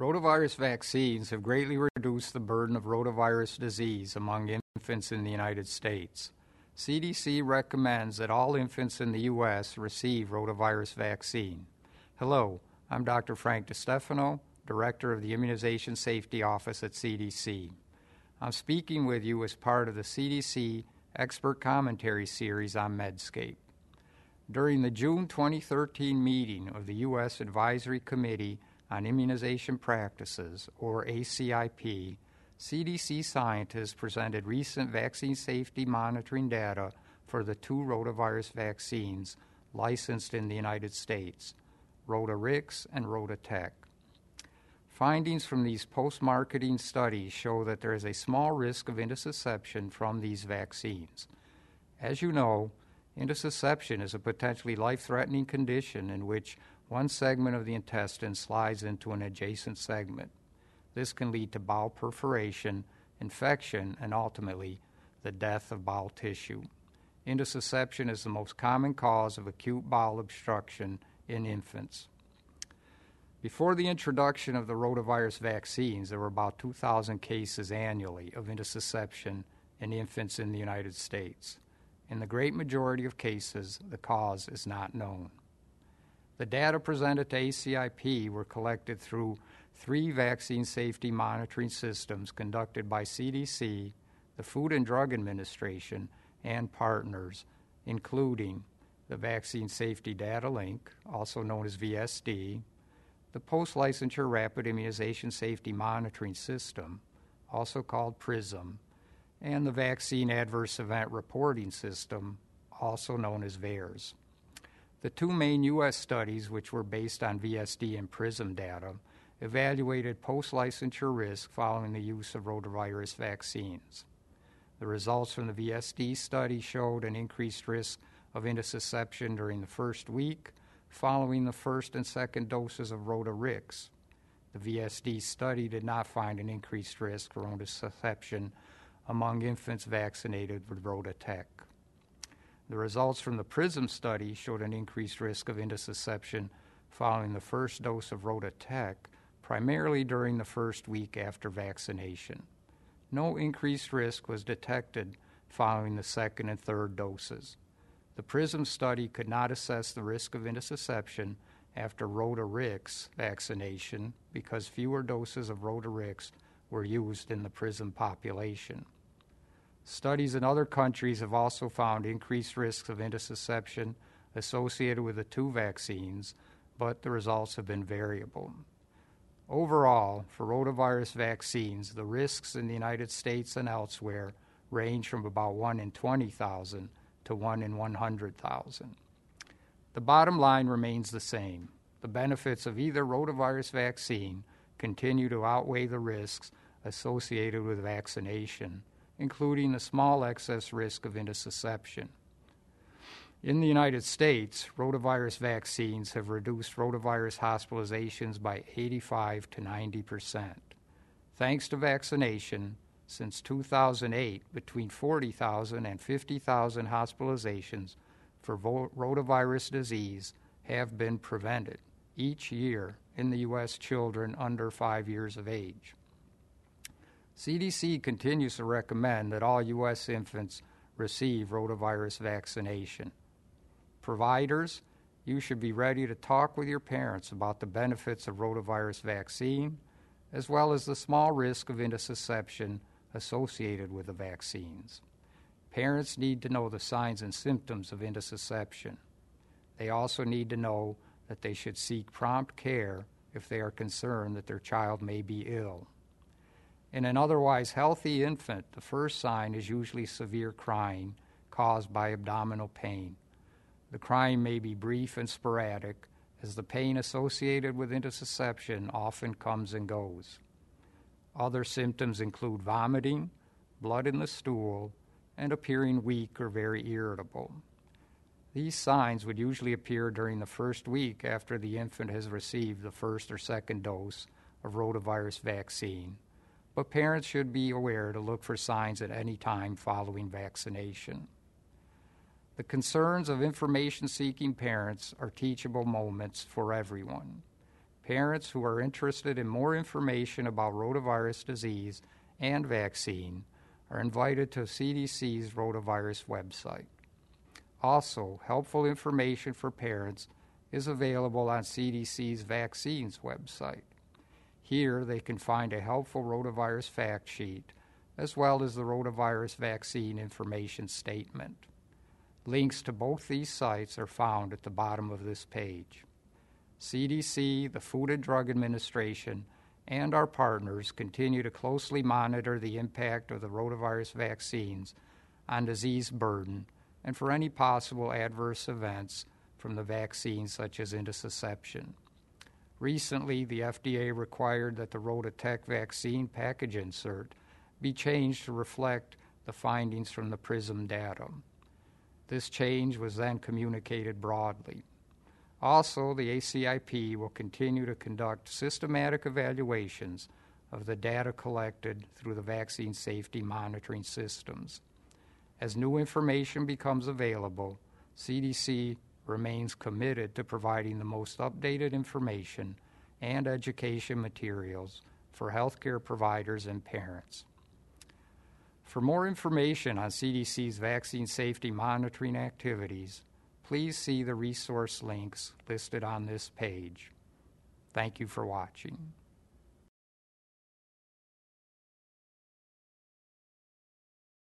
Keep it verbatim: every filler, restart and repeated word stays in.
Rotavirus vaccines have greatly reduced the burden of rotavirus disease among infants in the United States. C D C recommends that all infants in the U S receive rotavirus vaccine. Hello, I'm Doctor Frank DiStefano, Director of the Immunization Safety Office at C D C. I'm speaking with you as part of the C D C Expert Commentary Series on Medscape. During the June twenty thirteen meeting of the U S Advisory Committee on Immunization Practices, or A C I P, C D C scientists presented recent vaccine safety monitoring data for the two rotavirus vaccines licensed in the United States, Rotarix and Rotatec. Findings from these post-marketing studies show that there is a small risk of intussusception from these vaccines. As you know, intussusception is a potentially life-threatening condition in which one segment of the intestine slides into an adjacent segment. This can lead to bowel perforation, infection, and ultimately the death of bowel tissue. Intussusception is the most common cause of acute bowel obstruction in infants. Before the introduction of the rotavirus vaccines, there were about two thousand cases annually of intussusception in infants in the United States. In the great majority of cases, the cause is not known. The data presented to A C I P were collected through three vaccine safety monitoring systems conducted by C D C, the Food and Drug Administration, and partners, including the Vaccine Safety Data Link, also known as V S D, the Post-Licensure Rapid Immunization Safety Monitoring System, also called PRISM, and the Vaccine Adverse Event Reporting System, also known as VAERS. The two main U S studies, which were based on V S D and PRISM data, evaluated post-licensure risk following the use of rotavirus vaccines. The results from the V S D study showed an increased risk of intussusception during the first week following the first and second doses of Rotarix. The V S D study did not find an increased risk for intussusception among infants vaccinated with Rotatec. The results from the PRISM study showed an increased risk of intussusception following the first dose of Rotatec, primarily during the first week after vaccination. No increased risk was detected following the second and third doses. The PRISM study could not assess the risk of intussusception after Rotarix vaccination because fewer doses of Rotarix were used in the PRISM population. Studies in other countries have also found increased risks of intussusception associated with the two vaccines, but the results have been variable. Overall, for rotavirus vaccines, the risks in the United States and elsewhere range from about one in twenty thousand to one in one hundred thousand. The bottom line remains the same. The benefits of either rotavirus vaccine continue to outweigh the risks associated with vaccination, including the small excess risk of intussusception. In the United States, rotavirus vaccines have reduced rotavirus hospitalizations by eighty-five to ninety percent. Thanks to vaccination, since two thousand eight, between forty thousand and fifty thousand hospitalizations for vo- rotavirus disease have been prevented each year in the U S children under five years of age. C D C continues to recommend that all U S infants receive rotavirus vaccination. Providers, you should be ready to talk with your parents about the benefits of rotavirus vaccine, as well as the small risk of intussusception associated with the vaccines. Parents need to know the signs and symptoms of intussusception. They also need to know that they should seek prompt care if they are concerned that their child may be ill. In an otherwise healthy infant, the first sign is usually severe crying caused by abdominal pain. The crying may be brief and sporadic, as the pain associated with intussusception often comes and goes. Other symptoms include vomiting, blood in the stool, and appearing weak or very irritable. These signs would usually appear during the first week after the infant has received the first or second dose of rotavirus vaccine, but parents should be aware to look for signs at any time following vaccination. The concerns of information-seeking parents are teachable moments for everyone. Parents who are interested in more information about rotavirus disease and vaccine are invited to C D C's rotavirus website. Also, helpful information for parents is available on C D C's vaccines website. Here they can find a helpful rotavirus fact sheet as well as the rotavirus vaccine information statement. Links to both these sites are found at the bottom of this page. C D C, the Food and Drug Administration, and our partners continue to closely monitor the impact of the rotavirus vaccines on disease burden and for any possible adverse events from the vaccine, such as intussusception. Recently, the F D A required that the RotaTeq vaccine package insert be changed to reflect the findings from the PRISM data. This change was then communicated broadly. Also, the A C I P will continue to conduct systematic evaluations of the data collected through the vaccine safety monitoring systems. As new information becomes available, C D C remains committed to providing the most updated information and education materials for healthcare providers and parents. For more information on C D C's vaccine safety monitoring activities, please see the resource links listed on this page. Thank you for watching.